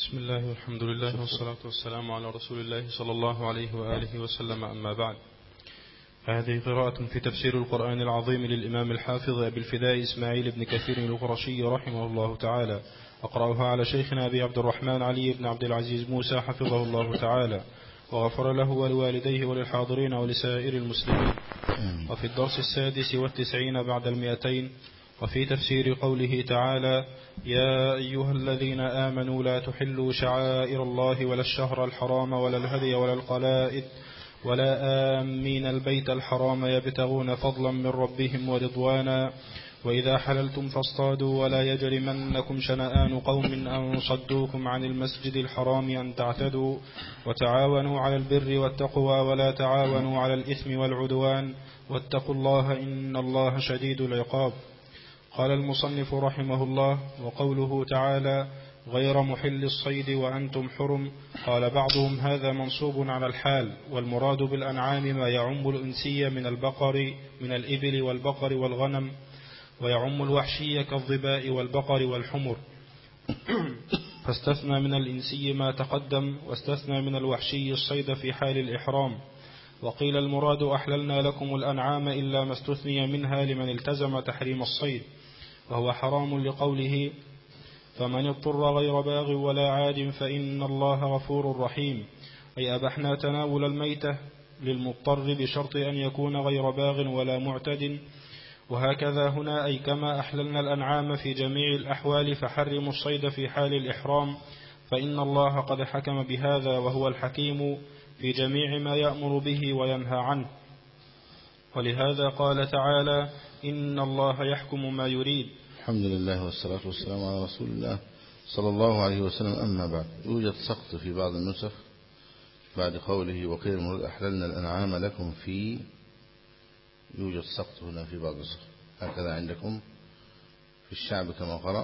بسم الله والحمد لله والصلاة والسلام على رسول الله صلى الله عليه وآله وسلم، أما بعد. هذه قراءة في تفسير القرآن العظيم للإمام الحافظ أبي الفداء إسماعيل بن كثير القرشي رحمه الله تعالى. أقرأها على شيخنا أبي عبد الرحمن علي بن عبد العزيز موسى حفظه الله تعالى، وغفر له ولوالديه وللحاضرين ولسائر المسلمين. وفي الدرس 96 بعد 200، وفي تفسير قوله تعالى: يا أيها الذين آمنوا لا تحلوا شعائر الله ولا الشهر الحرام ولا الهدي ولا القلائد ولا آمين البيت الحرام يبتغون فضلا من ربهم ورضوانا، وإذا حللتم فاصطادوا ولا يجرمنكم شنآن قوم أن صدوكم عن المسجد الحرام أن تعتدوا، وتعاونوا على البر والتقوى ولا تعاونوا على الإثم والعدوان، واتقوا الله إن الله شديد العقاب. قال المصنف رحمه الله: وقوله تعالى: غير محل الصيد وأنتم حرم، قال بعضهم هذا منصوب على الحال، والمراد بالأنعام ما يعم الإنسية من الإبل والبقر والغنم، ويعم الوحشية كالظباء والبقر والحمر، فاستثنى من الإنسي ما تقدم، واستثنى من الوحشي الصيد في حال الإحرام. وقيل المراد أحللنا لكم الأنعام إلا ما استثني منها لمن التزم تحريم الصيد، وهو حرام لقوله: فمن اضطر غير باغ ولا عاد فإن الله غفور رحيم، أي أبحنا تناول الميتة للمضطر بشرط أن يكون غير باغ ولا معتد. وهكذا هنا، أي كما أحللنا الأنعام في جميع الأحوال فحرموا الصيد في حال الإحرام، فإن الله قد حكم بهذا وهو الحكيم في جميع ما يأمر به وينهى عنه. ولهذا قال تعالى: إن الله يحكم ما يريد. الحمد لله والصلاة والسلام على رسول الله صلى الله عليه وسلم، أما بعد. يوجد سقط في بعض النسخ بعد قوله: وقيل المراد أحللنا الأنعام لكم في، يوجد سقط هنا في بعض النسخ. هكذا عندكم في الشعب كما قرأ؟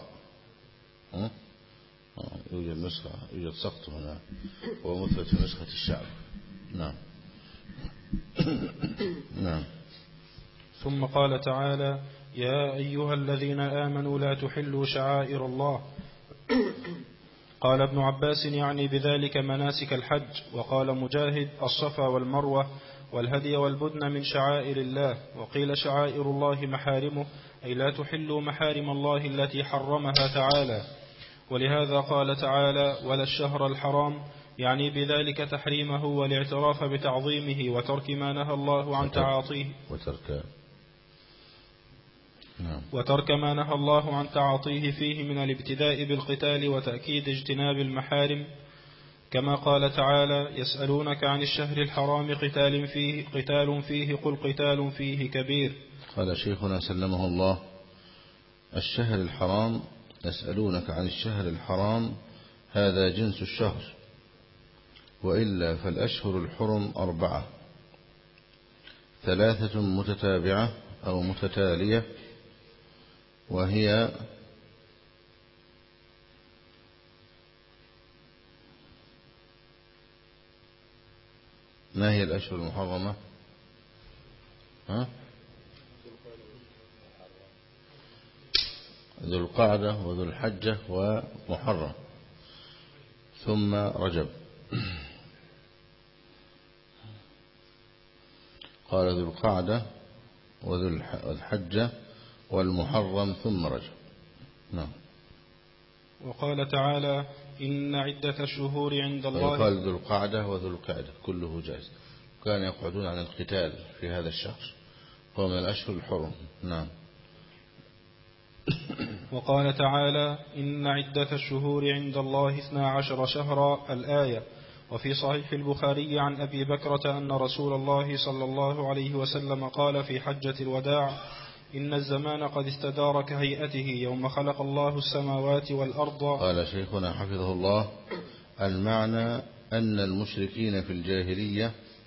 يوجد سقط هنا ومثبت في نسخة الشعب. نعم. نعم. ثم قال تعالى: يا أيها الذين آمنوا لا تحلوا شعائر الله. قال ابن عباس: يعني بذلك مناسك الحج. وقال مجاهد: الصفا والمروة والهدي والبدن من شعائر الله. وقيل شعائر الله محارمه، أي لا تحلوا محارم الله التي حرمها تعالى. ولهذا قال تعالى: ولا الشهر الحرام، يعني بذلك تحريمه والاعتراف بتعظيمه وترك ما نهى الله عن تعاطيه وترك ما نهى الله عن تعاطيه فيه من الابتداء بالقتال وتأكيد اجتناب المحارم، كما قال تعالى: يسألونك عن الشهر الحرام قتال فيه قل قتال فيه كبير. قال شيخنا سلمه الله: الشهر الحرام، يسألونك عن الشهر الحرام، هذا جنس الشهر، وإلا فالأشهر الحرم 4: 3 متتابعة أو متتالية، وهي ما هي الأشهر المحرمة؟ ذو القعدة وذو الحجة ومحرم، ثم رجب. قال ذو القعدة وذو الحجة والمحرم ثم رجب. نعم. وقال تعالى: إن عدة الشهور عند الله. قال ذو القعدة وذو القعدة كله جائز، كانوا يقعدون عن القتال في هذا الشهر، هو من الأشهر الحرم. نعم. وقال تعالى: إن عدة الشهور عند الله 12 شهرا، الآية. وفي صحيح البخاري عن أبي بكرة أن رسول الله صلى الله عليه وسلم قال في حجة الوداع: إن الزمان قد استدار كهيئته يوم خلق الله السماوات والأرض. قال شيخنا حفظه الله: المعنى أن المشركين في الجاهلية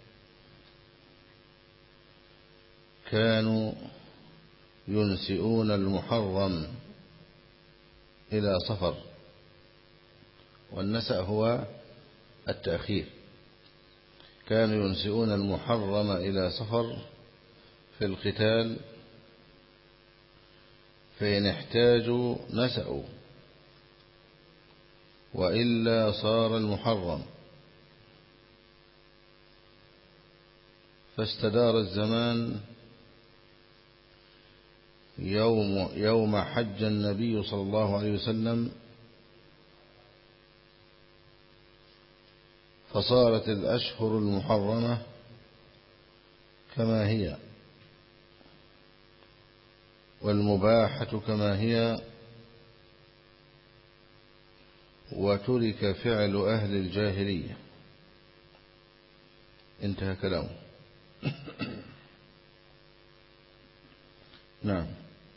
كانوا ينسئون المحرم إلى صفر، والنسأ هو التأخير. كانوا ينسئون المحرم إلى صفر في القتال، فإن احتاجوا نسأوا، وإلا صار المحرم. فاستدار الزمان يوم حج النبي صلى الله عليه وسلم، فصارت الأشهر المحرمة كما هي، والمباحة كما هي، وترك فعل أهل الجاهلية. انتهى كلامه. نعم.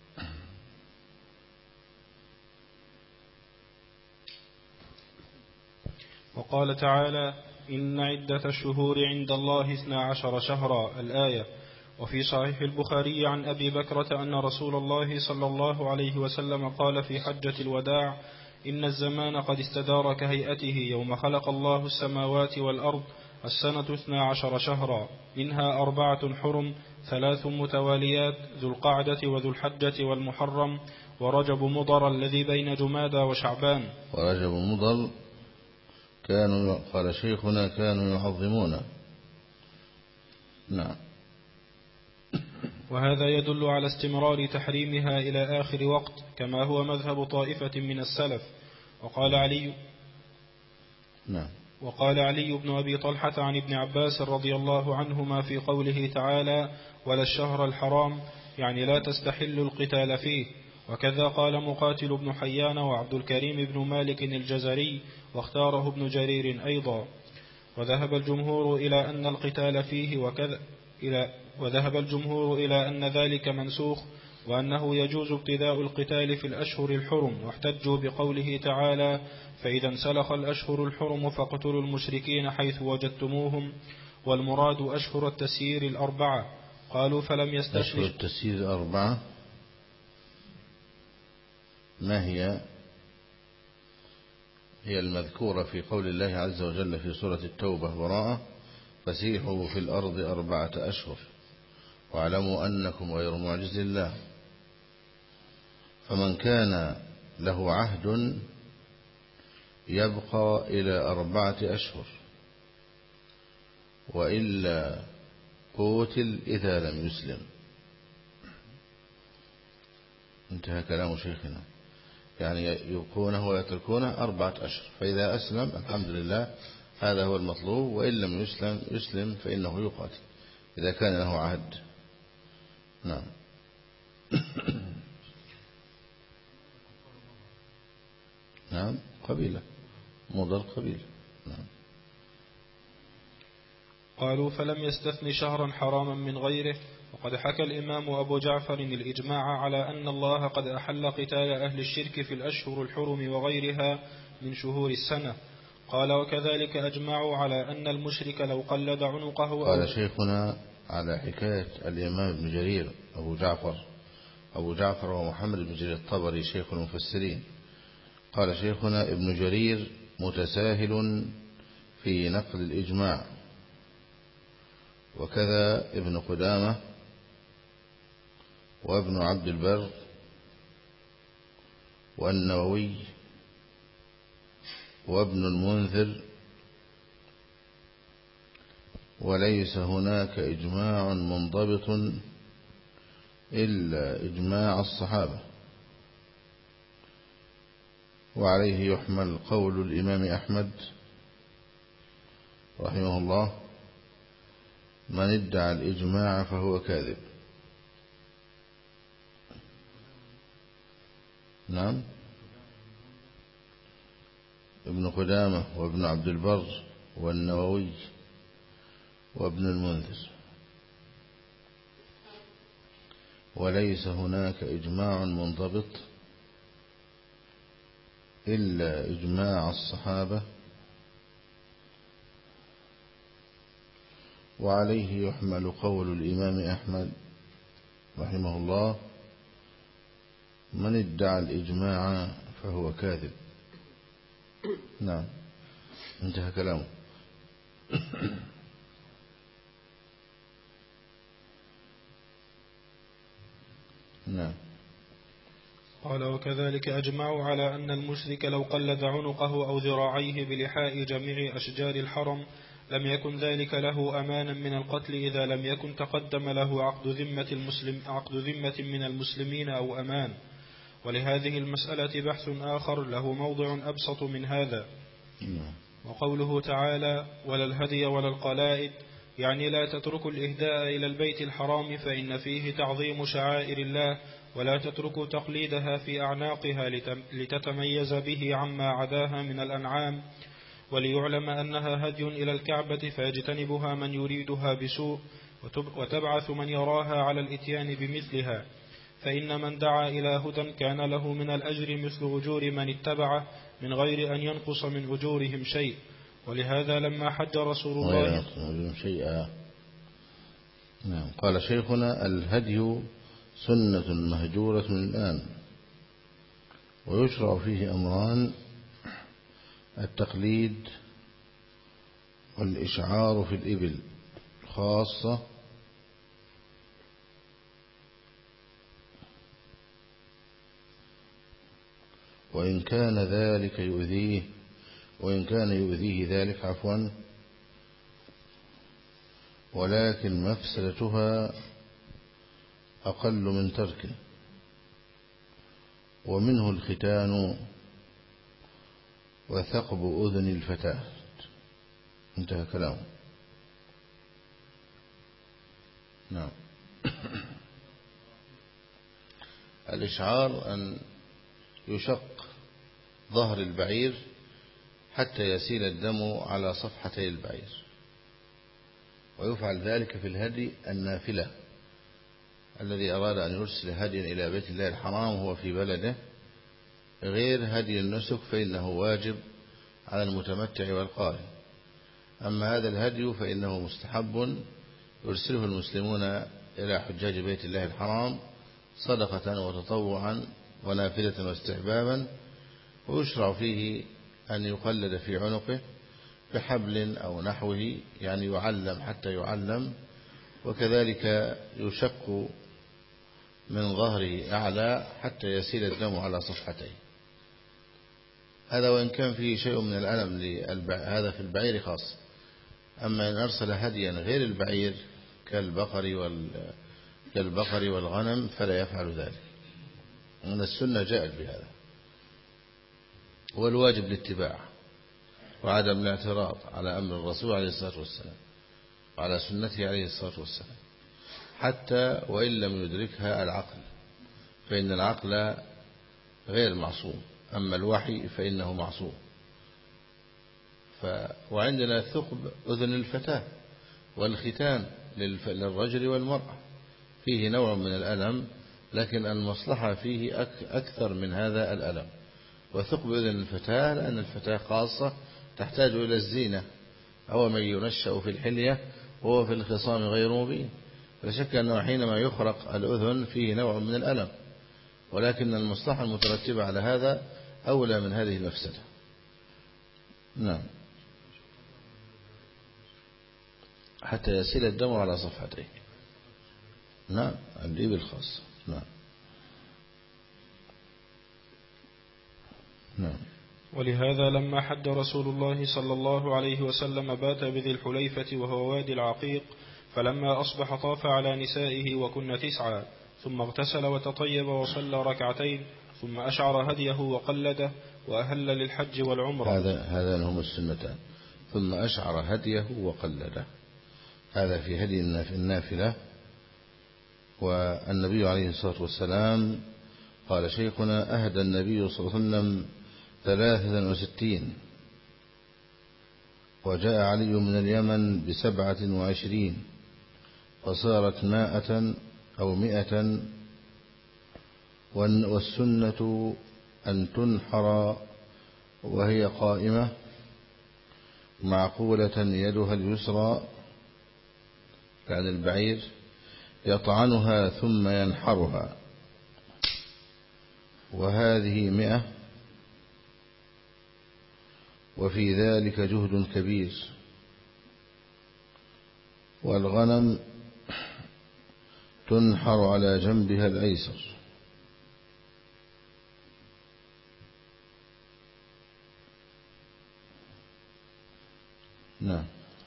وقال تعالى: إن عدة الشهور عند الله 12 شهرا، الآية. وفي صحيح البخاري عن أبي بكرة أن رسول الله صلى الله عليه وسلم قال في حجة الوداع: إن الزمان قد استدار كهيئته يوم خلق الله السماوات والأرض، السنة 12 شهرا، منها 4 حرم، 3 متواليات، ذو القعدة وذو الحجة والمحرم، ورجب مضر الذي بين جمادى وشعبان. ورجب مضر قال شيخنا كانوا يعظمونه. نعم. وهذا يدل على استمرار تحريمها إلى آخر وقت، كما هو مذهب طائفة من السلف. وقال علي بن أبي طلحة عن ابن عباس رضي الله عنهما في قوله تعالى: ولا الشهر الحرام، يعني لا تستحل القتال فيه. وكذا قال مقاتل بن حيان وعبد الكريم بن مالك الجزري، واختاره ابن جرير أيضا. وذهب الجمهور إلى أن القتال فيه وذهب الجمهور إلى أن ذلك منسوخ، وأنه يجوز ابتداء القتال في الأشهر الحرم، واحتجوا بقوله تعالى: فإذا انسلخ الأشهر الحرم فاقتلوا المشركين حيث وجدتموهم، والمراد أشهر التسيير الأربعة. قالوا فلم يستثني أشهر التسيير الأربعة ما هي؟ هي المذكورة في قول الله عز وجل في سورة التوبة: براءة فسيحوا في الأرض 4 أشهر واعلموا أنكم غير معجز الله. فمن كان له عهد يبقى إلى 4 أشهر، وإلا قتل إذا لم يسلم. انتهى كلام شيخنا. يعني يبقونه ويتركونه 4 أشهر، فإذا أسلم الحمد لله، هذا هو المطلوب، وإن لم يسلم فإنه يقاتل إذا كان له عهد. نعم. نعم، قبيلة مضر قبيلة. نعم. قالوا فلم يستثن شهرا حراما من غيره. وقد حكى الإمام أبو جعفر الإجماع على أن الله قد أحل قتال أهل الشرك في الأشهر الحرم وغيرها من شهور السنة. قال وكذلك أجمعوا على أن المشرك لو قلد عنقه. قال شيخنا على حكاية الإمام ابن جرير أبو جعفر ومحمد بن جرير الطبري شيخ المفسرين. قال شيخنا ابن جرير متساهل في نقل الإجماع، وكذا ابن قدامة وابن عبد البر والنووي وابن المنذر. وليس هناك إجماع منضبط إلا إجماع الصحابة. وعليه يحمل قول الإمام أحمد رحمه الله: من ادعى الإجماع فهو كاذب. نعم، ابن قدامة وابن عبد البر والنووي وابن المنذر. وليس هناك إجماع منضبط إلا إجماع الصحابة. وعليه يحمل قول الإمام أحمد رحمه الله: من ادعى الإجماع فهو كاذب. نعم، انتهى كلامه. نعم. قال: وكذلك أجمعوا على أن المشرك لو قلد عنقه أو ذراعيه بلحاء جميع أشجار الحرم لم يكن ذلك له أمانا من القتل إذا لم يكن تقدم له عقد ذمة من المسلمين أو أمان. ولهذه المسألة بحث آخر له موضع أبسط من هذا. وقوله تعالى: ولا الهدي ولا القلائد، يعني لا تتركوا الإهداء إلى البيت الحرام فإن فيه تعظيم شعائر الله، ولا تتركوا تقليدها في أعناقها لتتميز به عما عداها من الأنعام، وليعلم أنها هدي إلى الكعبة فيجتنبها من يريدها بسوء، وتبعث من يراها على الإتيان بمثلها، فإن من دعا إلى هدى كان له من الأجر مثل أجور من اتبعه من غير أن ينقص من أجورهم شيء. ولهذا لما حج رسول الله شيئا. نعم. قال شيخنا: الهدي سنة مهجورة الآن، ويشرع فيه أمران: التقليد والإشعار في الإبل خاصة، وإن كان يؤذيه ذلك ولكن مفسدتها أقل من تركه. ومنه الختان وثقب أذن الفتاة. انتهى كلامه. نعم. الإشعار أن يشق ظهر البعير حتى يسيل الدم على صفحتي البعير، ويفعل ذلك في الهدي النافلة. الذي أراد أن يرسل هديا إلى بيت الله الحرام وهو في بلده غير هدي النسك فإنه واجب على المتمتع والقارن. أما هذا الهدي فإنه مستحب يرسله المسلمون إلى حجاج بيت الله الحرام صدقة وتطوعا ونافلة واستحبابا، ويشرع فيه أن يقلد في عنقه بحبل أو نحوه، يعني يعلم حتى يعلم، وكذلك يشق من ظهره أعلى حتى يسيل الدم على صفحتيه. هذا وإن كان فيه شيء من الألم هذا في البعير خاص. أما إن أرسل هديا غير البعير كالبقر والغنم فلا يفعل ذلك، وأن السنة جاءت بهذا. والواجب الاتباع وعدم الاعتراض على أمر الرسول عليه الصلاة والسلام وعلى سنته عليه الصلاة والسلام، حتى وإن لم يدركها العقل، فإن العقل غير معصوم، أما الوحي فإنه معصوم. وعندنا ثقب أذن الفتاة والختان للرجل والمرأة فيه نوع من الألم، لكن المصلحة فيه أكثر من هذا الألم. وثقب أذن الفتاة لأن الفتاة خاصة تحتاج إلى الزينة، أو من ينشأ في الحلية وهو في الخصام غير مبين، لا شك أنه حينما يخرق الأذن فيه نوع من الألم، ولكن المصلحة المترتبة على هذا أولى من هذه المفسدة. نعم. حتى يسيل الدم على صفحتيه. نعم. الإبل خاصة. نعم. نعم. ولهذا لما حج رسول الله صلى الله عليه وسلم بات بذي الحليفة وهو وادي العقيق، فلما أصبح طاف على نسائه وكن 9، ثم اغتسل وتطيب وصلى ركعتين، ثم أشعر هديه وقلده وأهل للحج والعمرة. هذا هم السنتان. ثم أشعر هديه وقلده، هذا في هدي النافلة. والنبي عليه الصلاة والسلام قال شيخنا: أهدى النبي صلى الله عليه وسلم 63، وجاء علي من اليمن ب27، فصارت 100 أو 100. والسنة أن تنحر وهي قائمة معقولة يدها اليسرى كان البعير يطعنها ثم ينحرها، وهذه 100، وفي ذلك جهد كبير. والغنم تنحر على جنبها الأيسر، نعم.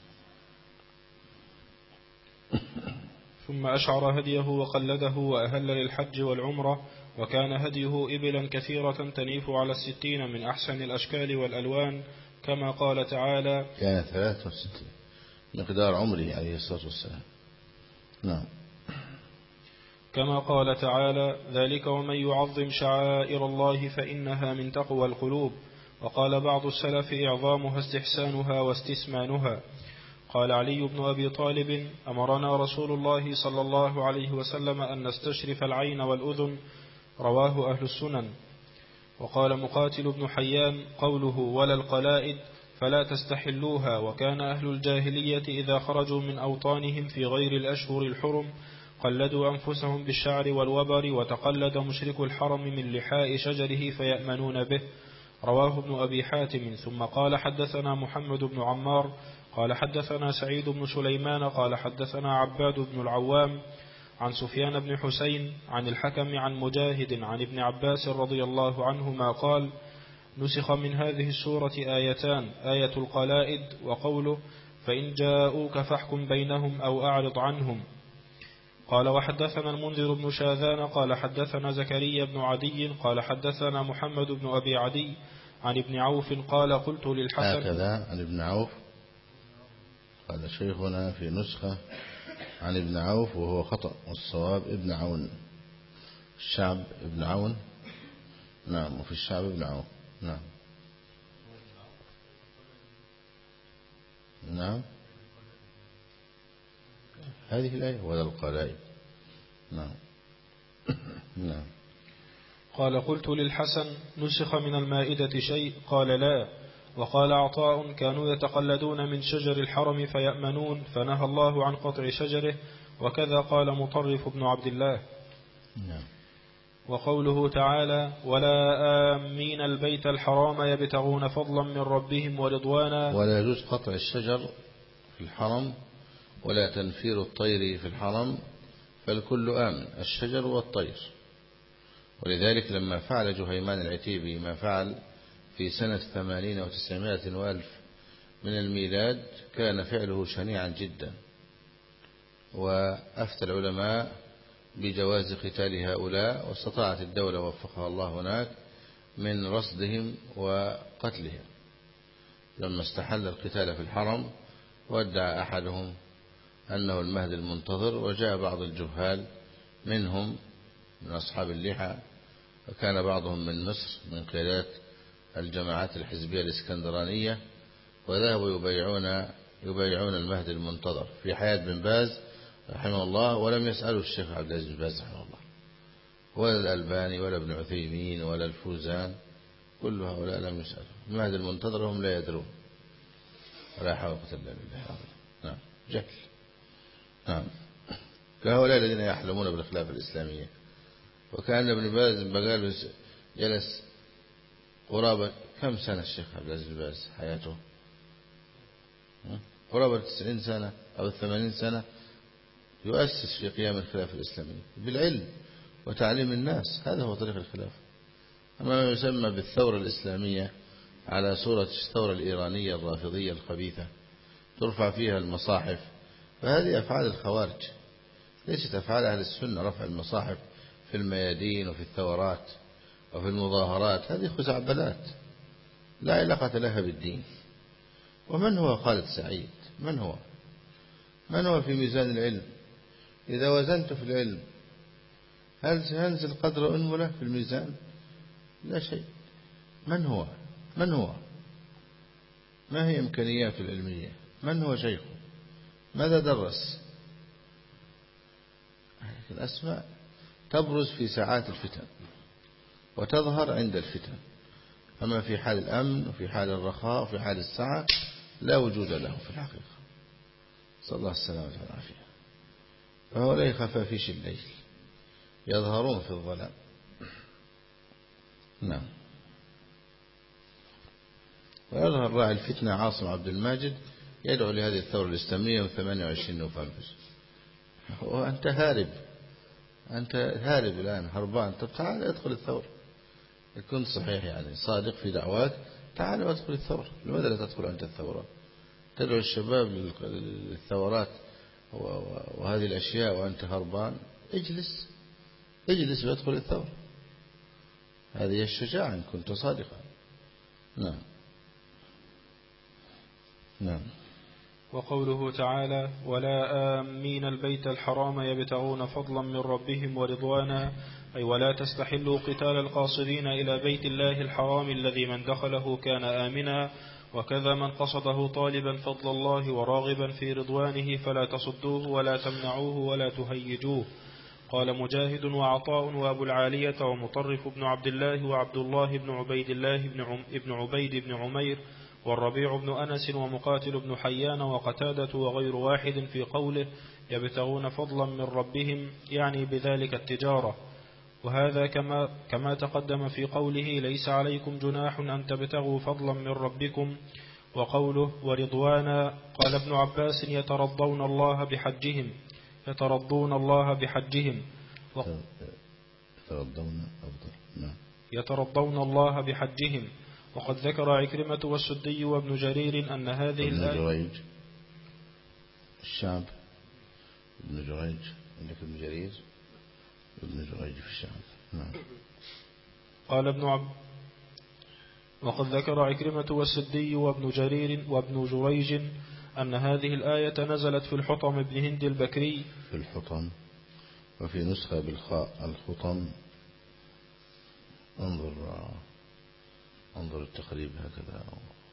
ثم أشعر هديه وقلده وأهل للحج والعمرة، وكان هديه إبلا كثيرة تنيف على 60 من أحسن الأشكال والألوان، كما قال تعالى. كان 63 مقدار عمره عليه الصلاة والسلام. نعم. كما قال تعالى: ذلك ومن يعظم شعائر الله فإنها من تقوى القلوب. وقال بعض السلف: إعظامها استحسانها واستسمانها. قال علي بن أبي طالب: أمرنا رسول الله صلى الله عليه وسلم أن نستشرف العين والأذن، رواه أهل السنن. وقال مقاتل بن حيان: قوله ولا القلائد فلا تستحلوها. وكان أهل الجاهلية إذا خرجوا من أوطانهم في غير الأشهر الحرم قلدوا أنفسهم بالشعر والوبر، وتقلد مشرك الحرم من لحاء شجره فيأمنون به، رواه ابن أبي حاتم. ثم قال: حدثنا محمد بن عمار قال حدثنا سعيد بن سليمان قال حدثنا عباد بن العوام عن سفيان بن حسين عن الحكم عن مجاهد عن ابن عباس رضي الله عنهما قال: نسخ من هذه السورة آيتان: آية القلائد وقوله: فإن جاءوك فاحكم بينهم أو أعرض عنهم. قال: وحدثنا المنذر بن شاذان قال حدثنا زكريا بن عدي قال حدثنا محمد بن أبي عدي عن ابن عوف قال: قلت للحسن. هكذا عن ابن عوف قال شيخنا في نسخة عن ابن عوف وهو خطأ، والصواب ابن عون، الشعب ابن عون. نعم. وفي الشعب ابن عون. نعم. نعم. هذه الآية ولا القلائد. نعم. نعم. قال: قلت للحسن: نسخ من المائدة شيء؟ قال: لا. وقال عطاء: كانوا يتقلدون من شجر الحرم فيأمنون، فنهى الله عن قطع شجره. وكذا قال مطرف بن عبد الله. نعم. وقوله تعالى: ولا آمين البيت الحرام يبتغون فضلا من ربهم ورضوانا. ولا يجوز قطع الشجر في الحرم ولا تنفير الطير في الحرم، فالكل آمن، الشجر والطير. ولذلك لما فعل جهيمان العتيبي ما فعل في سنة 80 و900 وألف من الميلاد، كان فعله شنيعا جدا، وأفتى العلماء بجواز قتال هؤلاء، واستطاعت الدولة وفقها الله هناك من رصدهم وقتلهم. لما استحل القتال في الحرم وادعى أحدهم أنه المهدي المنتظر، وجاء بعض الجهال منهم من أصحاب اللحى، وكان بعضهم من مصر من قيادات الجماعات الحزبية الإسكندرانية، وذهبوا يبايعون المهدي المنتظر في حياة بن باز رحمه الله، ولم يسألوا الشيخ عبد العزيز بن باز رحمه الله ولا الألباني ولا ابن عثيمين ولا الفوزان، كل هؤلاء لم يسألوا. المهدي المنتظر هم لا يدرون، ولا حول ولا قوة إلا بالله. نعم. جهل. نعم. كهؤلاء الذين يحلمون بالخلافة الإسلامية. وكان ابن باز بقال جلس قرابة كم سنة الشيخ عبد العزيز بن باز حياته؟ قرابة 90 سنة أو 80 سنة يؤسس في قيام الخلافة الإسلامية بالعلم وتعليم الناس. هذا هو طريق الخلافة. أما ما يسمى بالثورة الإسلامية على صورة الثورة الإيرانية الرافضية الخبيثة، ترفع فيها المصاحف، فهذه أفعال الخوارج، ليست أفعال أهل السنة. رفع المصاحف في الميادين وفي الثورات وفي المظاهرات هذه خزعبلات لا علاقة لها بالدين. ومن هو خالد سعيد؟ من هو في ميزان العلم؟ إذا وزنت في العلم هل سينزل قدر أنملة في الميزان؟ لا شيء. من هو؟ ما هي إمكانياته العلمية؟ من هو شيخه؟ ماذا درس؟ الأسماء تبرز في ساعات الفتن وتظهر عند الفتن، أما في حال الأمن وفي حال الرخاء وفي حال السعة لا وجود له في الحقيقة. صلى الله السلامة والعافية. فهؤلاء خفافيش الليل يظهرون في الظلام. نعم. ويظهر راعي الفتنة عاصم عبد الماجد يدعو لهذه الثورة الإسلامية من 28 نوفمبر. وأنت هارب الآن، هربان. طب تعال ادخل الثورة، يكون صحيح يعني صادق في دعواك، تعال وادخل الثورة. لماذا لا تدخل أنت الثورة؟ تدعو الشباب للثورات وهذه الأشياء وأنت هربان، اجلس وادخل الثورة. هذه الشجاعة إن كنت صادقا. نعم. نعم. وقوله تعالى: ولا آمين البيت الحرام يبتغون فضلا من ربهم ورضوانا، أي ولا تستحلوا قتال القاصدين إلى بيت الله الحرام الذي من دخله كان آمنا، وكذا من قصده طالبا فضل الله وراغبا في رضوانه فلا تصدوه ولا تمنعوه ولا تهيجوه. قال مجاهد وعطاء وأبو العالية ومطرف بن عبد الله وعبد الله بن عبيد الله بن عبيد بن عمير والربيع بن أنس ومقاتل بن حيان وقتادة وغير واحد في قوله يبتغون فضلا من ربهم، يعني بذلك التجارة. وهذا كما تقدم في قوله ليس عليكم جناح أن تبتغوا فضلا من ربكم. وقوله ورضوانا، قال ابن عباس يترضون الله بحجهم يترضون الله بحجهم. وقد ذكر عكرمة والسدي وابن جرير أن هذه الآية ابن جريج الشعب، ابن جريج عندك ابن جرير، ابن جريج في الشعب. نعم. قال وقد ذكر عكرمة والسدي وابن جرير وابن جريج أن هذه الآية نزلت في الحطم بن هند البكري، في الحطم، وفي نسخة بالخاء الخطم. انظر التقريب هكذا.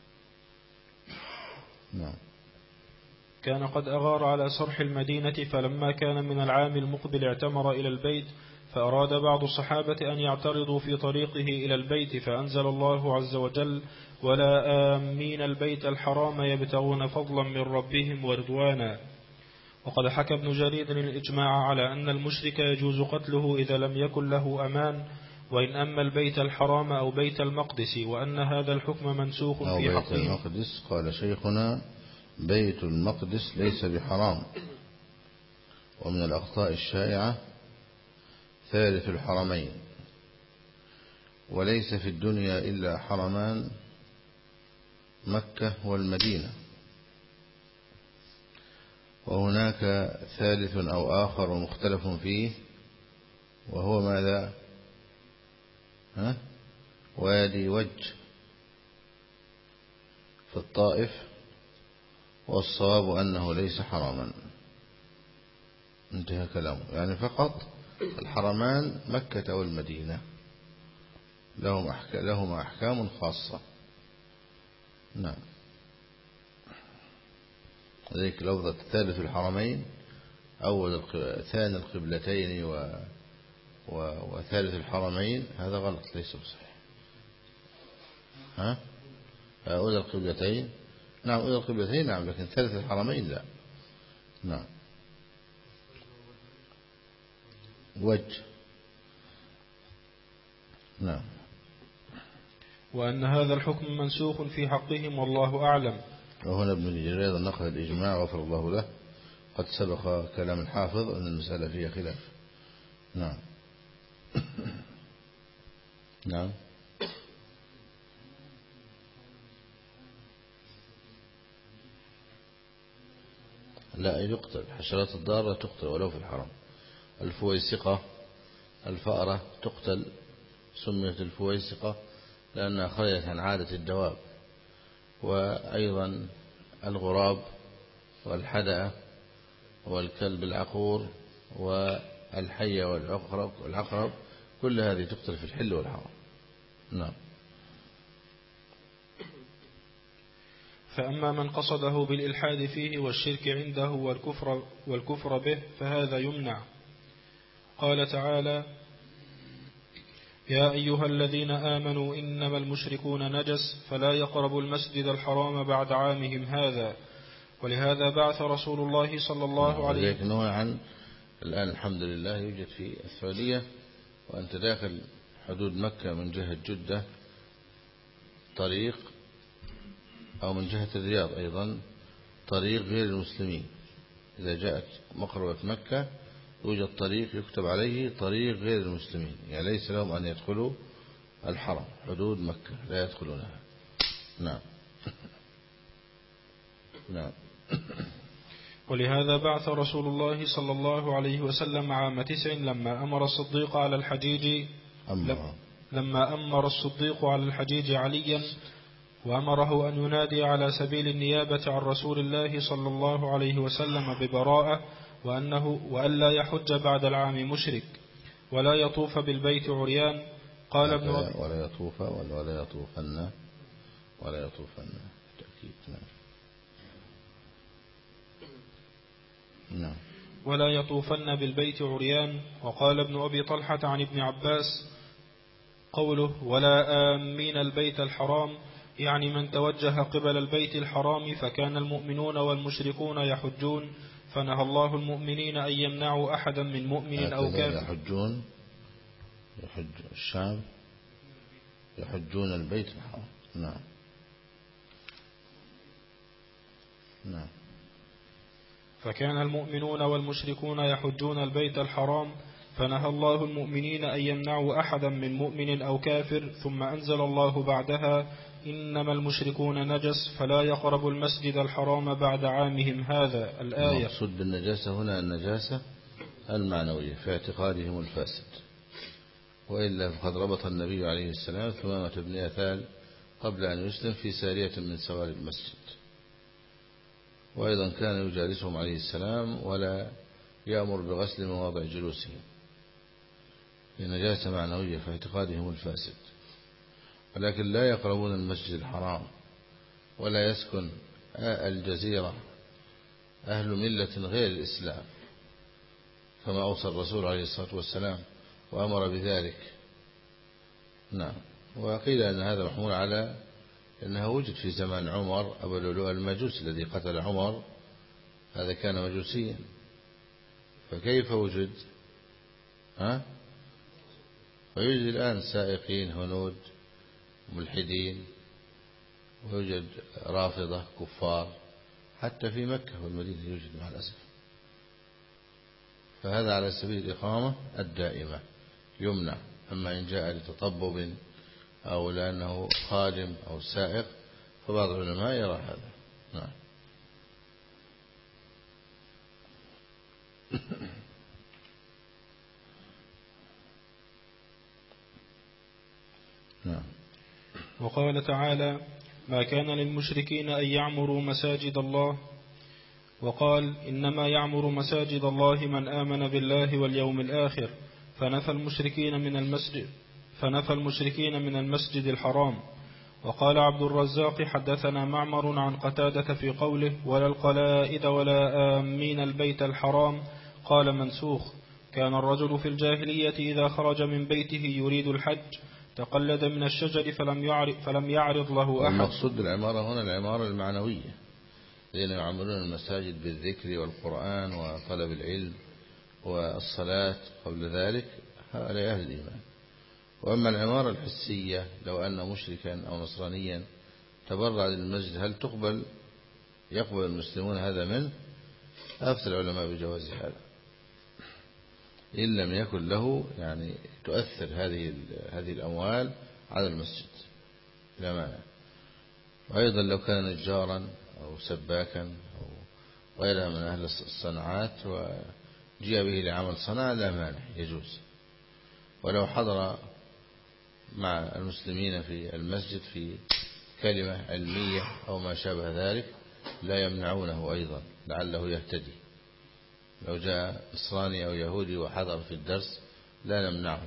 نعم. كان قد أغار على صرح المدينة، فلما كان من العام المقبل اعتمر إلى البيت، فأراد بعض الصحابة أن يعترضوا في طريقه إلى البيت، فأنزل الله عز وجل ولا آمين البيت الحرام يبتغون فضلا من ربهم ورضوانا. وقد حكى ابن جرير الإجماع على أن المشرك يجوز قتله إذا لم يكن له أمان، وإن أما البيت الحرام أو بيت المقدس، وأن هذا الحكم منسوخ في حقه. بيت المقدس قال شيخنا بيت المقدس ليس بحرام. ومن الأخطاء الشائعة ثالث الحرمين، وليس في الدنيا إلا حرمان مكة والمدينة، وهناك ثالث أو آخر مختلف فيه، وهو ماذا؟ وادي وج في الطائف، والصواب أنه ليس حراما. انتهى كلامه. يعني فقط الحرمان مكة والمدينة لهما أحكام خاصة. نعم. ذلك لفظة ثالث الحرمين أول ثاني القبلتين وثالث الحرمين، هذا غلط، ليس بصحيح. أولى القبلتين، نعم أولى القبلتين، نعم، لكن ثالث الحرمين لا. نعم. وجه. نعم. وأن هذا الحكم منسوخ في حقهم والله أعلم. وهنا ابن جرير نقل الإجماع غفر الله له، قد سبق كلام الحافظ أن المسألة فيها خلاف. نعم. نعم. لا يقتل، حشرات الضارة تقتل ولو في الحرم. الفويسقة الفأرة تقتل، سميت الفويسقة لأنها خرجت عن عادة الدواب. وأيضا الغراب والحدأة والكلب العقور والحية والعقرب كل هذه تقتل في الحل والحرم. نعم. فأما من قصده بالإلحاد فيه والشرك عنده والكفر به فهذا يمنع. قال تعالى: يا أيها الذين آمنوا إنما المشركون نجس فلا يقربوا المسجد الحرام بعد عامهم هذا. ولهذا بعث رسول الله صلى الله عليه وسلم. نوعا الآن الحمد لله يوجد في السعودية، وأنت داخل حدود مكة من جهة جدة طريق، أو من جهة الرياض أيضا طريق غير المسلمين. إذا جاءت مقربة مكة يوجد طريق يكتب عليه طريق غير المسلمين، يعني ليس لهم أن يدخلوا الحرم، حدود مكة لا يدخلونها. نعم. نعم. ولهذا بعث رسول الله صلى الله عليه وسلم عام 9 لما أمر الصديق على الحجيج عليا وأمره أن ينادي على سبيل النيابة عن رسول الله صلى الله عليه وسلم ببراءة وألا يحج بعد العام مشرك ولا يطوف بالبيت عريان. قال ابن ولا يطوفن تأكيد. نعم. ولا يطوفن بالبيت عريان. وقال ابن أبي طلحة عن ابن عباس قوله ولا آمين البيت الحرام يعني من توجه قبل البيت الحرام، فكان المؤمنون والمشركون يحجون فنهى الله المؤمنين أن يمنعوا أحدا من مؤمن أو كافر. يحج الشام يحجون البيت الحرام. نعم. نعم. فكان المؤمنون والمشركون يحجون البيت الحرام فنهى الله المؤمنين أن يمنعوا أحدا من مؤمن أو كافر. ثم أنزل الله بعدها إنما المشركون نجس فلا يقربوا المسجد الحرام بعد عامهم هذا. الآية. المقصود بالنجاسة هنا النجاسة المعنوية في اعتقادهم الفاسد، وإلا فقد ربط النبي عليه السلام ثمامة بن أثال قبل أن يسلم في سارية من سواري المسجد، وأيضا كان يجالسهم عليه السلام ولا يأمر بغسل مواضع جلوسهم لنجاسة معنوية في اعتقادهم الفاسد. ولكن لا يقربون المسجد الحرام ولا يسكن الجزيرة أهل ملة غير الإسلام كما أوصى الرسول عليه الصلاة والسلام وأمر بذلك. نعم. وقيل أن هذا محمول على أنه وجد في زمان عمر أبو لؤلؤ المجوسي الذي قتل عمر، هذا كان مجوسيا، فكيف وجد ويوجد الآن سائقين هنود ملحدين، ويوجد رافضة كفار حتى في مكة والمدينة يوجد مع الأسف. فهذا على سبيل الإقامة الدائمة يمنع. أما إن جاء لتطبب أو لأنه خادم أو سائق فبعض العلماء يرى هذا. نعم. نعم. وقال تعالى ما كان للمشركين أن يعمروا مساجد الله، وقال إنما يعمر مساجد الله من آمن بالله واليوم الآخر، فنفى المشركين من المسجد الحرام. وقال عبد الرزاق حدثنا معمر عن قتادة في قوله ولا القلائد ولا آمين البيت الحرام قال منسوخ. كان الرجل في الجاهلية إذا خرج من بيته يريد الحج تقلد من الشجر فلم يعرض له أحد. المقصود بالعمارة هنا العمارة المعنوية، الذين يعملون المساجد بالذكر والقرآن وطلب العلم والصلاة قبل ذلك هؤلاء أهل الإيمان. وأما العمارة الحسية لو أن مشركا أو نصرانيا تبرع للمسجد هل يقبل المسلمون هذا منه؟ أفتى العلماء بجواز هذا إن لم يكن له يعني تؤثر هذه الأموال على المسجد لا مانع. وأيضا لو كان نجارا أو سباكا أو غيرها من أهل الصناعات وجاء به لعمل صناعة لا مانع يجوز. ولو حضر مع المسلمين في المسجد في كلمة علمية أو ما شابه ذلك لا يمنعونه أيضا لعله يهتدي. لو جاء نصراني أو يهودي وحضر في الدرس لا نمنعه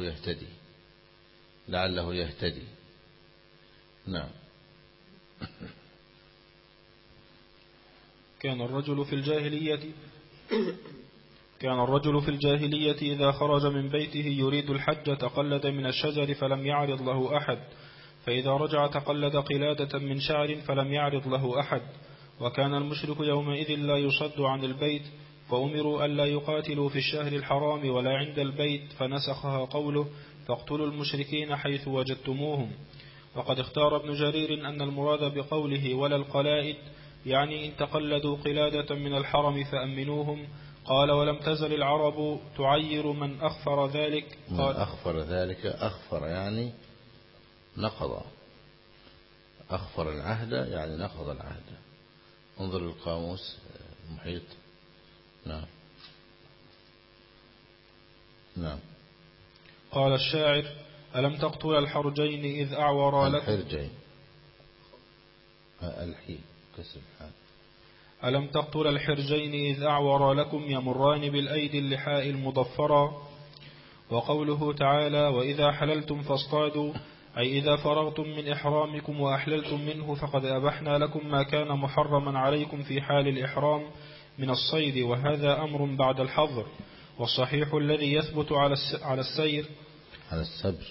لعله يهتدي. نعم. كان الرجل في الجاهلية إذا خرج من بيته يريد الحج تقلد من الشجر فلم يعرض له أحد، فإذا رجع تقلد قلادة من شعر فلم يعرض له أحد. وكان المشرك يومئذ لا يصد عن البيت، فأمروا ألا يقاتلوا في الشهر الحرام ولا عند البيت، فنسخها قوله فاقتلوا المشركين حيث وجدتموهم. وقد اختار ابن جرير أن المراد بقوله ولا القلائد يعني إن تقلدوا قلادة من الحرم فأمنوهم. قال ولم تزل العرب تعير من أخفر ذلك. قال أخفر يعني نقض، أخفر العهد يعني نقض العهد، انظر القاموس المحيط. نعم. نعم. قال الشاعر: ألم تقتل الحرجين إذ أعورا لكم الحرجين الحين كسر الحال. ألم تقتل الحرجين إذ أعورا لكم يمران بالأيدي اللحاء المضفرا. وقوله تعالى: وإذا حللتم فاصطادوا، أي إذا فرغتم من إحرامكم وأحللتم منه فقد أبحنا لكم ما كان محرما عليكم في حال الإحرام من الصيد، وهذا أمر بعد الحظر. والصحيح الذي يثبت على السير على السبر.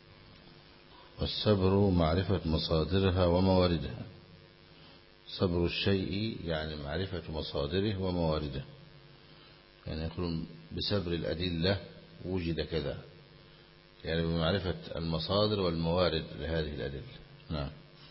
والسبر معرفة مصادرها ومواردها. صبر الشيء يعني معرفة مصادره وموارده، يعني يقولون بسبر الأدلة وجد كذا، يعني بمعرفة المصادر والموارد لهذه الأدلة. نعم.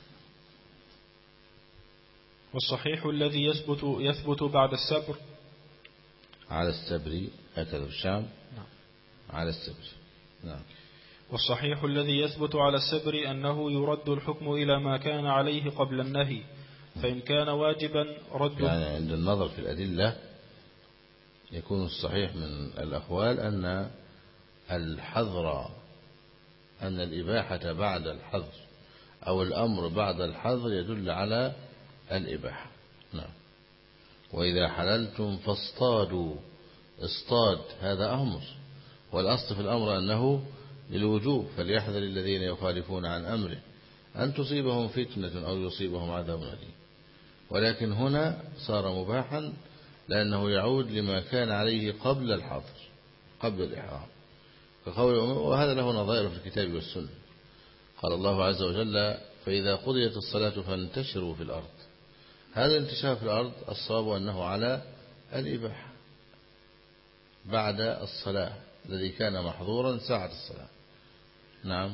والصحيح الذي يثبت بعد السبر على السبر هكذا في الشام. نعم. على السبر. نعم. والصحيح الذي يثبت على السبر أنه يرد الحكم إلى ما كان عليه قبل النهي، فإن كان واجبا رده. يعني عند النظر في الأدلة يكون الصحيح من الأقوال أن الحظر، أن الإباحة بعد الحظر أو الأمر بعد الحظر يدل على الإباحة. نعم. وإذا حللتم فاصطادوا، اصطاد هذا أمر، والأصل في الأمر أنه للوجوب، فليحذر الذين يخالفون عن أمره أن تصيبهم فتنة أو يصيبهم عذاب أليم. ولكن هنا صار مباحا لأنه يعود لما كان عليه قبل الحظر، قبل الإحرام، وهذا له نظائر في الكتاب والسنة. قال الله عز وجل: فإذا قضيت الصلاة فانتشروا في الأرض. هذا الانتشار في الأرض الصواب أنه على الإباحة بعد الصلاة الذي كان محظورا ساعة الصلاة. نعم.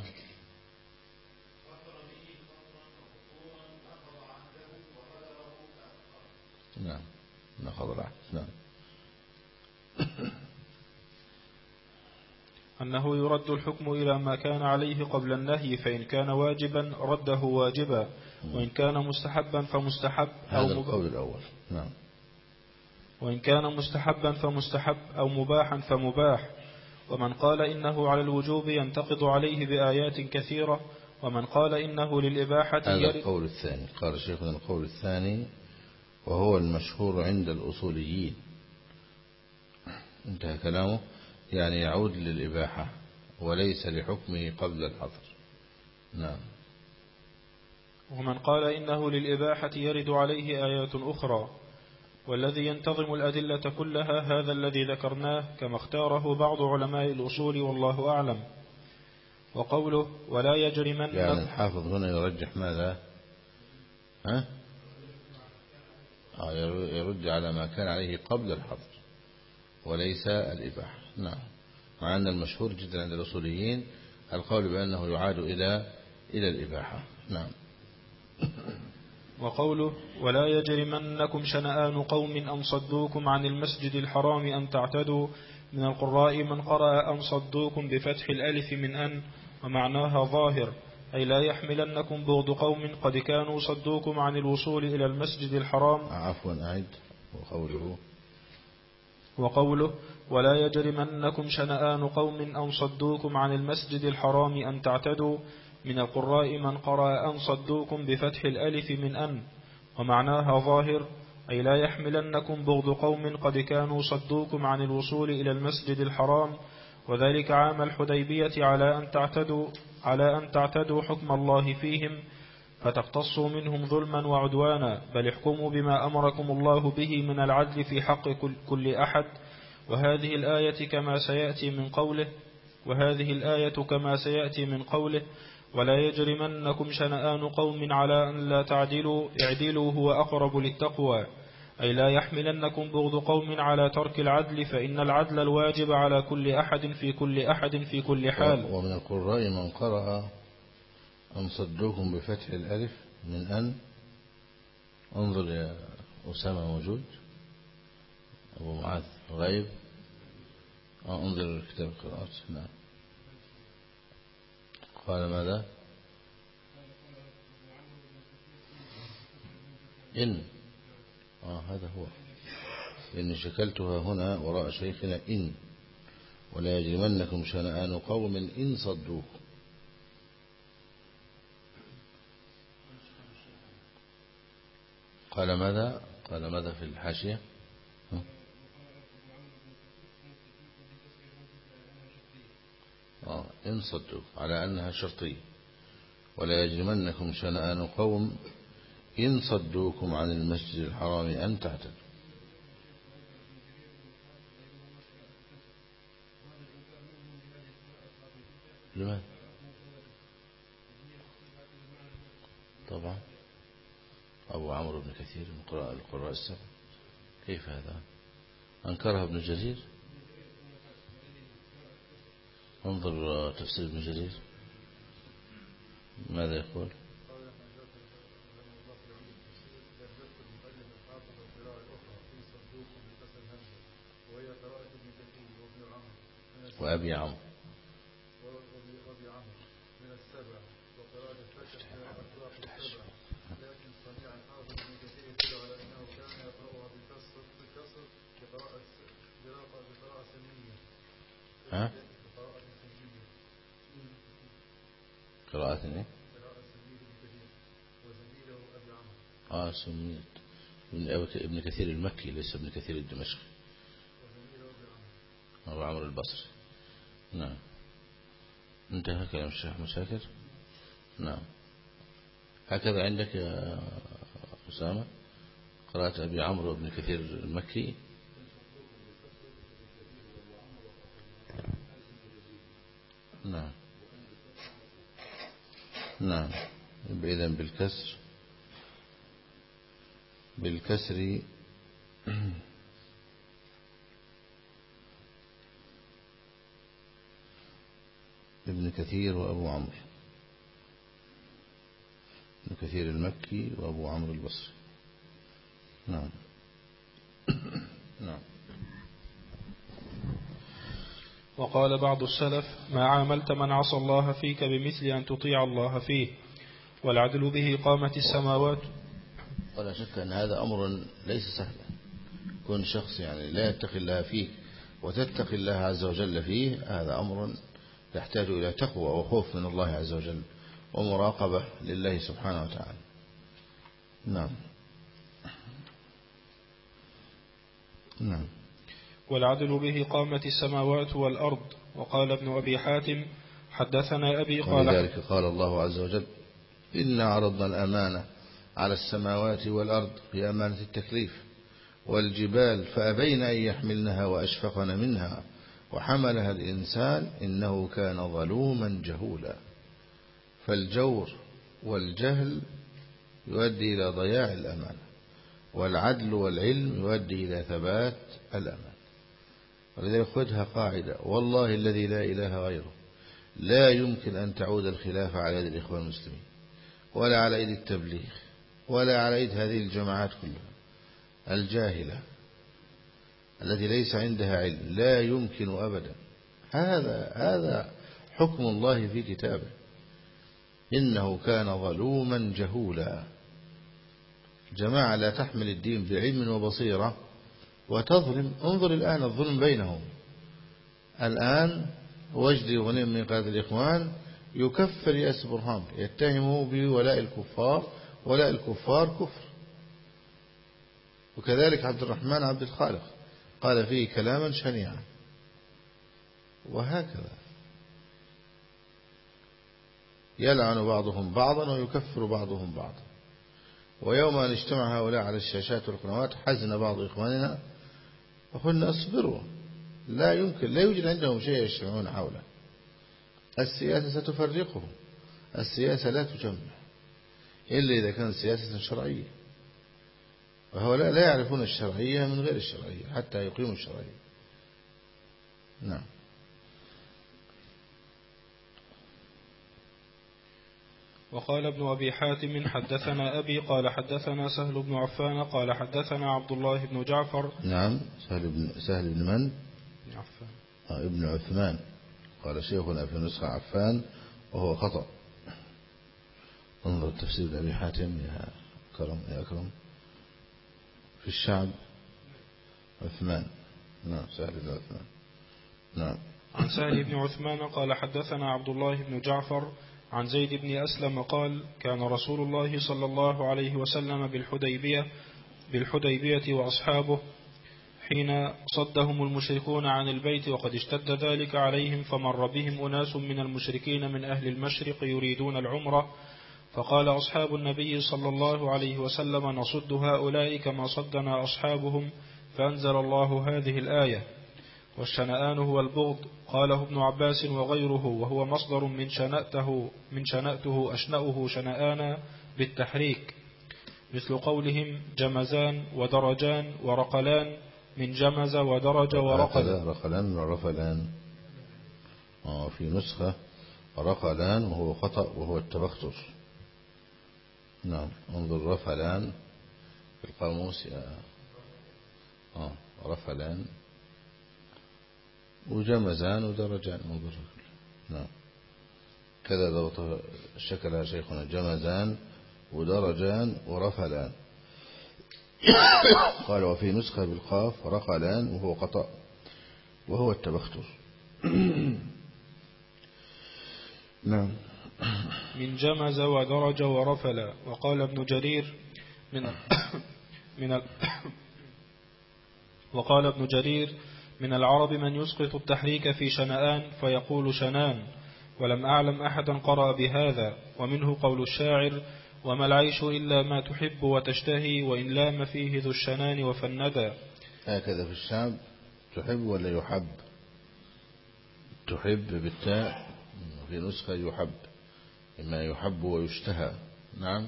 نعم. نأخذ العهد. نعم. أنه يرد الحكم إلى ما كان عليه قبل النهي، فإن كان واجبا رده واجبا، وإن كان مستحبا فمستحب هذا القول الأول. نعم. وإن كان مستحبا فمستحب أو مباحا فمباح. ومن قال إنه على الوجوب ينتقض عليه بآيات كثيرة، ومن قال إنه للإباحة هذا القول الثاني. قال شيخنا القول الثاني وهو المشهور عند الأصوليين، انتهى كلامه، يعني يعود للإباحة وليس لحكمه قبل الحظر. نعم. ومن قال إنه للإباحة يرد عليه آيات أخرى، والذي ينتظم الأدلة كلها هذا الذي ذكرناه كما اختاره بعض علماء الأصول، والله أعلم. وقوله: ولا يجرمن، يعني الحافظ هنا يرجح ماذا؟ يرد على ما كان عليه قبل الحظر وليس الإباحة. نعم. مع أن المشهور جدا عند الأصوليين القول بأنه يعاد إلى الإباحة. نعم. وقوله: ولا يجرمنكم شنآن قوم أن صدوكم عن المسجد الحرام أن تعتدوا، من القراء من قرأ أن صدوكم بفتح الألف من أن، ومعناها ظاهر، أي لا يحملنكم بغض قوم قد كانوا صدوكم عن الوصول إلى المسجد الحرام. عفوا أعد. وقوله: ولا يجرمنكم شنآن قوم أن صدوكم عن المسجد الحرام أن تعتدوا، من القراء من قرأ أن صدوكم بفتح الألف من أن، ومعناها ظاهر، أي لا يحملنكم بغض قوم قد كانوا صدوكم عن الوصول إلى المسجد الحرام، وذلك عام الحديبية على أن تعتدوا حكم الله فيهم فتقتصوا منهم ظلما وعدوانا، بل احكموا بما أمركم الله به من العدل في حق كل أحد. وهذه الآية كما سيأتي من قوله: ولا يجرمنكم شنآن قوم على أن لا تعدلوا، اعدلوا هو أقرب للتقوى، أي لا يحملنكم بغض قوم على ترك العدل، فإن العدل الواجب على كل أحد في كل حال. ومن القراء من قرأ أن صدوكم بفتح الألف من أن. انظر يا أسامة موجود، أبو معاذ غيب، انظر كتاب القراءات. نعم. قال ماذا؟ هذا هو، إن شكلتها هنا وراء شيخنا إن ولا يجرمنكم شنآن قوم إن صدوكم. قال ماذا في الحاشية؟ إن صدوك على أنها شرطية. ولا يجرمنكم شنآن قوم إن صدوكم عن المسجد الحرام أن تعتدوا. لماذا؟ طبعا أبو عمرو بن كثير من القراء السبع. كيف هذا؟ أنكرها ابن جرير. انظر تفسير ابن جرير ماذا يقول. وأبي عمرو من السبع وقراءة الفتح أطلاق السبع، لكن صنيع الحافظ ابن كثير يدل على أنه كان يقرأها بكسر بقراءة سنية. قراءة سنية ابن كثير وزميله أبي عمرو. سميت ابن كثير المكي ليس ابن كثير الدمشقي. وزميله أبو عمرو البصري. نعم، انتهى كلام الشيخ مساكر. نعم، هكذا عندك يا أسامة قراءة أبي عمرو بن كثير المكي. نعم إذن بالكسر ابن كثير وأبو عمرو، ابن كثير المكي وأبو عمرو البصري. نعم. وقال بعض السلف: ما عاملت من عصى الله فيك بمثل أن تطيع الله فيه، والعدل به قامت السماوات. ولا شك أن هذا أمر ليس سهلا. كون شخص لا يتقي الله فيك وتتقي الله عز وجل فيه، هذا أمر يحتاج إلى تقوى وخوف من الله عز وجل ومراقبة لله سبحانه وتعالى. نعم. والعدل به قامت السماوات والأرض. وقال ابن أبي حاتم: حدثنا أبي قال. ولذلك قال الله عز وجل: إنا عرضنا الأمانة على السماوات والأرض بأمانة التكليف والجبال فأبين أن يحملنها وأشفقن منها وحملها الإنسان إنه كان ظلوما جهولا. فالجور والجهل يؤدي إلى ضياع الأمانة، والعدل والعلم يؤدي إلى ثبات الأمانة. ولذلك خذها قاعدة: والله الذي لا إله غيره لا يمكن أن تعود الخلافة على يد الإخوان المسلمين ولا على يد التبليغ ولا على يد هذه الجماعات كلها الجاهلة التي ليس عندها علم. لا يمكن أبدا. هذا حكم الله في كتابه: إنه كان ظلوما جهولا. جماعة لا تحمل الدين بعلم وبصيرة وتظلم. انظر الآن الظلم بينهم. الآن وجدي غنيم من قادة الإخوان يكفر ياس برهام، يتهمه بولاء الكفار، ولاء الكفار كفر. وكذلك عبد الرحمن عبد الخالق قال فيه كلاما شنيعا. وهكذا يلعن بعضهم بعضا ويكفر بعضهم بعضا. ويوم أن اجتمع هؤلاء على الشاشات والقنوات حزن بعض إخواننا وقلنا: اصبروا، لا يمكن، لا يوجد عندهم شيء يجتمعون حوله. السياسة ستفرقهم، السياسة لا تجمع إلا إذا كانت سياسة شرعية، وهؤلاء لا يعرفون الشرعية من غير الشرعية حتى يقيموا الشرعية. نعم. وقال ابن أبي حاتم: حدثنا أبي قال حدثنا سهل بن عفان قال حدثنا عبد الله بن جعفر. نعم. سهل بن من؟ عفان. ابن عثمان. قال شيخنا في نسخة عفان وهو خطأ. انظر التفسير ابن أبي حاتم يا أكرم في الشعب عثمان. نعم سهل بن عثمان. نعم. عن سهل بن عثمان قال حدثنا عبد الله بن جعفر عن زيد بن أسلم قال كان رسول الله صلى الله عليه وسلم بالحديبية وأصحابه حين صدهم المشركون عن البيت وقد اشتد ذلك عليهم، فمر بهم أناس من المشركين من أهل المشرق يريدون العمرة، فقال أصحاب النبي صلى الله عليه وسلم نصد هؤلاء كما صدنا أصحابهم، فأنزل الله هذه الآية والشنآن هو البغض. قاله ابن عباس وغيره، وهو مصدر من شنأته أشنأه شنآنا بالتحريك، مثل قولهم جمزان ودرجان ورقلان من جمز ودرج ورقل. رقلان ورفلان. في نسخة رقلان وهو خطأ وهو التبختر. نعم انظر رفلان في القاموس. رفلان وجمزان ودرجان. انظر. نعم كذا ضبط شكلها شيخنا، جمزان ودرجان ورفلان. قال وفي نسخة بالقاف رقلان وهو خطأ وهو التبختر. نعم. من جمز ودرج ورفل. وقال ابن جرير وقال ابن جرير من العرب من يسقط التحريك في شنآن فيقول شنان، ولم أعلم أحدا قرأ بهذا. ومنه قول الشاعر وما العيش إلا ما تحب وتشتهي، وإن لام فيه ذو الشنان وفندا. هكذا في الشعب تحب ولا يحب؟ تحب بالتاء، في نسخة يحب، إما يحب ويشتهى. نعم.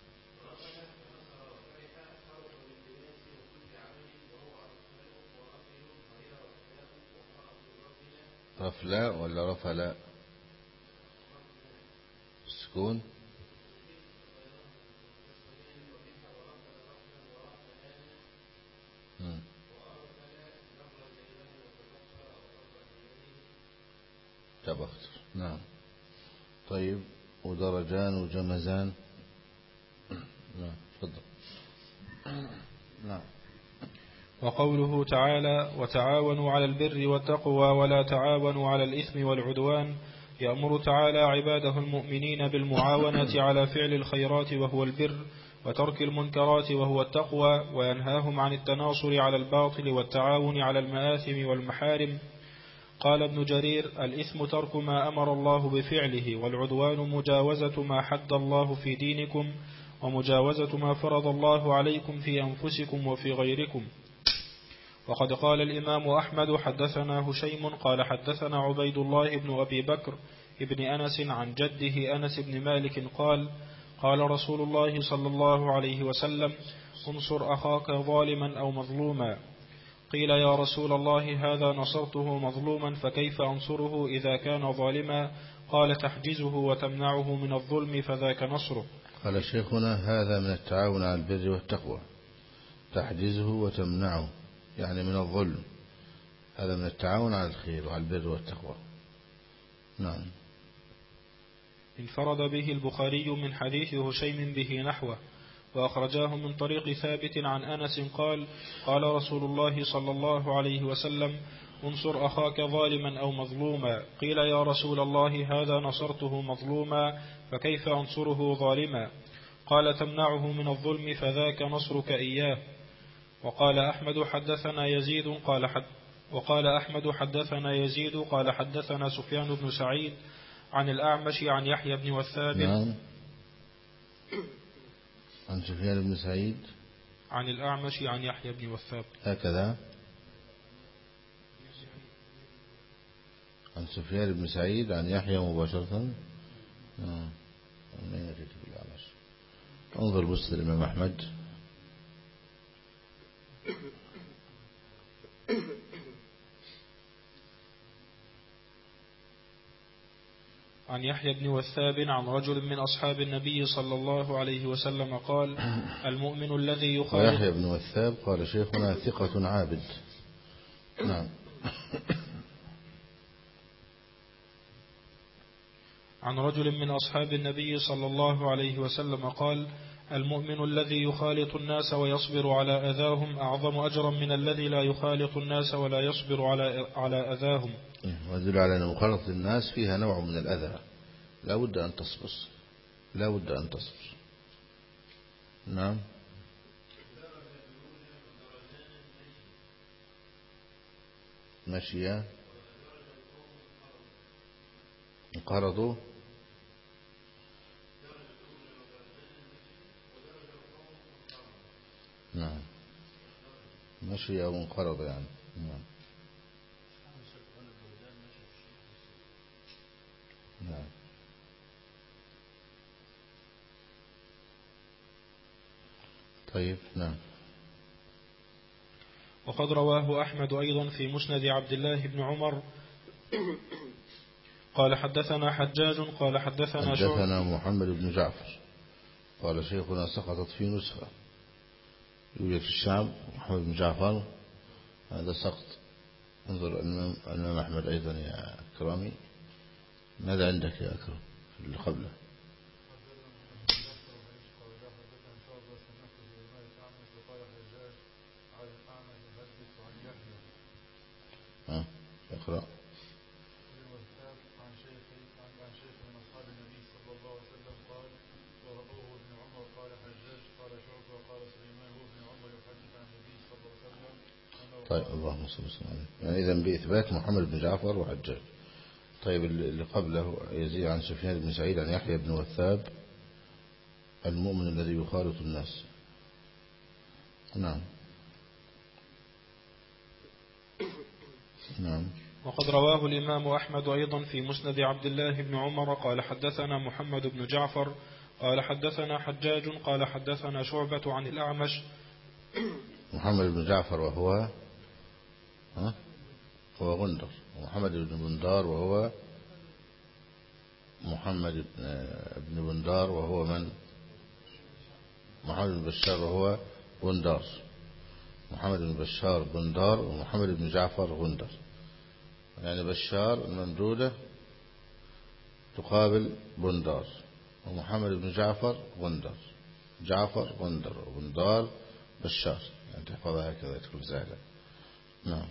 رفلاء ولا رفلاء؟ السكون. تبختر. نعم. طيب ودرجان وجمزان. نعم تفضل. نعم. وقوله تعالى وتعاونوا على البر والتقوى ولا تعاونوا على الإثم والعدوان، يأمر تعالى عباده المؤمنين بالمعاونة على فعل الخيرات وهو البر، وترك المنكرات وهو التقوى، وينهاهم عن التناصر على الباطل والتعاون على المآثم والمحارم. قال ابن جرير الإثم ترك ما أمر الله بفعله، والعدوان مجاوزة ما حد الله في دينكم، ومجاوزة ما فرض الله عليكم في أنفسكم وفي غيركم. وقد قال الإمام أحمد حدثنا هشيم قال حدثنا عبيد الله بن أبي بكر ابن أنس عن جده أنس بن مالك قال قال رسول الله صلى الله عليه وسلم انصر أخاك ظالما أو مظلوما. قيل يا رسول الله هذا نصرته مظلوما فكيف أنصره إذا كان ظالما؟ قال تحجزه وتمنعه من الظلم فذاك نصره. قال شيخنا هذا من التعاون على البر والتقوى، تحجزه وتمنعه يعني من الظلم، هذا من التعاون على الخير وعلى البر والتقوى. نعم. انفرد به البخاري من حديث هشيم به نحوه، وأخرجاه من طريق ثابت عن أنس قال قال رسول الله صلى الله عليه وسلم انصر أخاك ظالما أو مظلوما. قيل يا رسول الله هذا نصرته مظلوما فكيف أنصره ظالما؟ قال تمنعه من الظلم فذاك نصرك إياه. وقال أحمد حدثنا يزيد قال حدثنا سفيان بن سعيد عن الأعمش عن يحيى بن والثابت. نعم. عن سفيان بن سعيد عن الأعمش عن يحيى بن والثابت. هكذا عن سفيان بن سعيد عن يحيى مباشرة. انظر مسند الإمام أحمد. عن يحيى بن والثاب عن رجل من أصحاب النبي صلى الله عليه وسلم قال المؤمن الذي يخالف. يحيى بن والثاب قال شيخنا ثقة عابد. نعم. عن رجل من أصحاب النبي صلى الله عليه وسلم قال المؤمن الذي يخالط الناس ويصبر على أذاهم أعظم أجرا من الذي لا يخالط الناس ولا يصبر على أذاهم. ويدل على أن مخالطة الناس فيها نوع من الأذى، لا بد أن تصبر، لا بد أن تصبر. نعم. ماشية انقرضوا. نعم ماشية أو انقرض يعني. نعم. نعم. طيب. نعم. وقد رواه أحمد أيضا في مسند عبد الله بن عمر قال حدثنا حجاج قال حدثنا محمد بن جعفر قال شيخنا سقطت في نسخة يوجد في الشعب محمد بن جعفر، هذا سقط. انظر الإمام أحمد أيضا يا كرامي، ماذا عندك يا أكرم في اللي قبله؟ اقرأ. طيب اللهم صل وسلم. يعني إذن بإثبات محمد بن جعفر وحجاج. طيب اللي قبله يزيد عن سفيان بن سعيد عن يحيى بن وثاب المؤمن الذي يخالط الناس. نعم. نعم. وقد رواه الإمام أحمد أيضا في مسند عبد الله بن عمر قال حدثنا محمد بن جعفر قال حدثنا حجاج قال حدثنا شعبة عن الأعمش. محمد بن جعفر وهو هو غندر، ومحمد بن بندار وهو محمد بن بندار وهو من؟ محمد بن بشار وهو غندار. محمد بن بشار بندار ومحمد بن جعفر غندر. يعني بشار الممدودة تقابل بندار، ومحمد بن جعفر غندر، جعفر غندر وبندار بشار، يعني تحفظها هكذا تكون سهلة. نعم.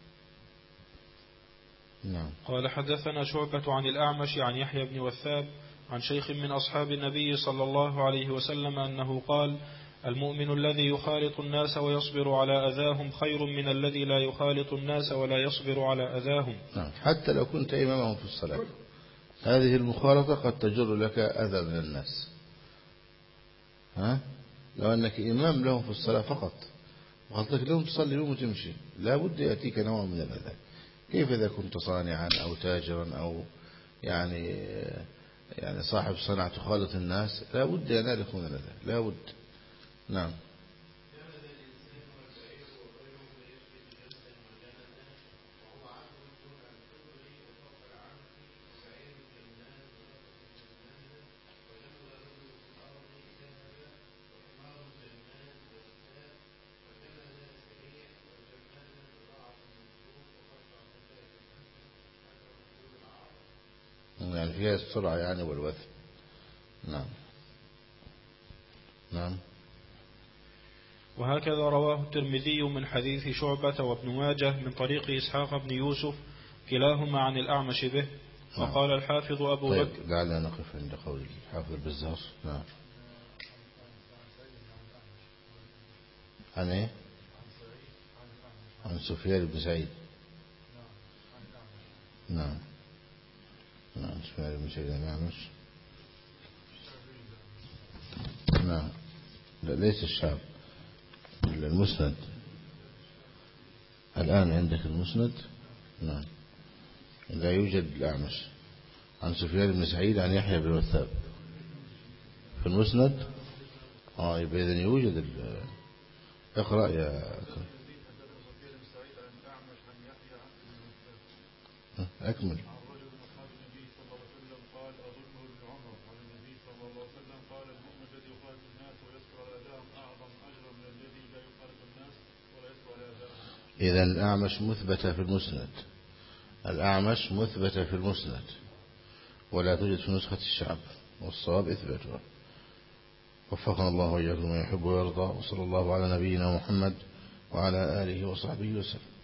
نعم. قال حدثنا شعبة عن الأعمش عن يحيى بن وثاب عن شيخ من أصحاب النبي صلى الله عليه وسلم أنه قال المؤمن الذي يخالط الناس ويصبر على أذاهم خير من الذي لا يخالط الناس ولا يصبر على أذاهم. نعم. حتى لو كنت إمامهم في الصلاة، هذه المخالطة قد تجر لك أذى من الناس. لو أنك إمام لهم في الصلاة فقط وخلطك لهم تصلي لهم وتمشي، لا بد يأتيك نوع من الأذى. كيف إذا كنت صانعا أو تاجرا أو يعني صاحب صنعة تخالط الناس، لا بد ينالك من الأذى، لا بد. نعم. يعني فيها السرعة يعني والوثب. نعم. نعم. وهكذا رواه الترمذي من حديث شعبة وابن ماجه من طريق إسحاق بن يوسف كلاهما عن الأعمش به. وقال الحافظ أبو بكر. طيب لعلنا نقف عند قول الحافظ البزار. نعم. عن ايه؟ عن سفيان بن سعيد. نعم. نعم. سفيان بن سعيد عن الأعمش. نعم. لا ليس الشعب، المسند. الآن عندك المسند. نعم. لا يوجد الأعمش عن سفيان بن سعيد عن يحيى بن وثاب في المسند. يبقى إذن يوجد اقرأ يا أكمل. إذن الأعمش مثبتة في المسند، الأعمش مثبتة في المسند ولا توجد في نسخة الشعب، والصواب إثباتها. وفقنا الله وإياكم ما يحب ويرضى، وصلى الله على نبينا محمد وعلى آله وصحبه وسلم.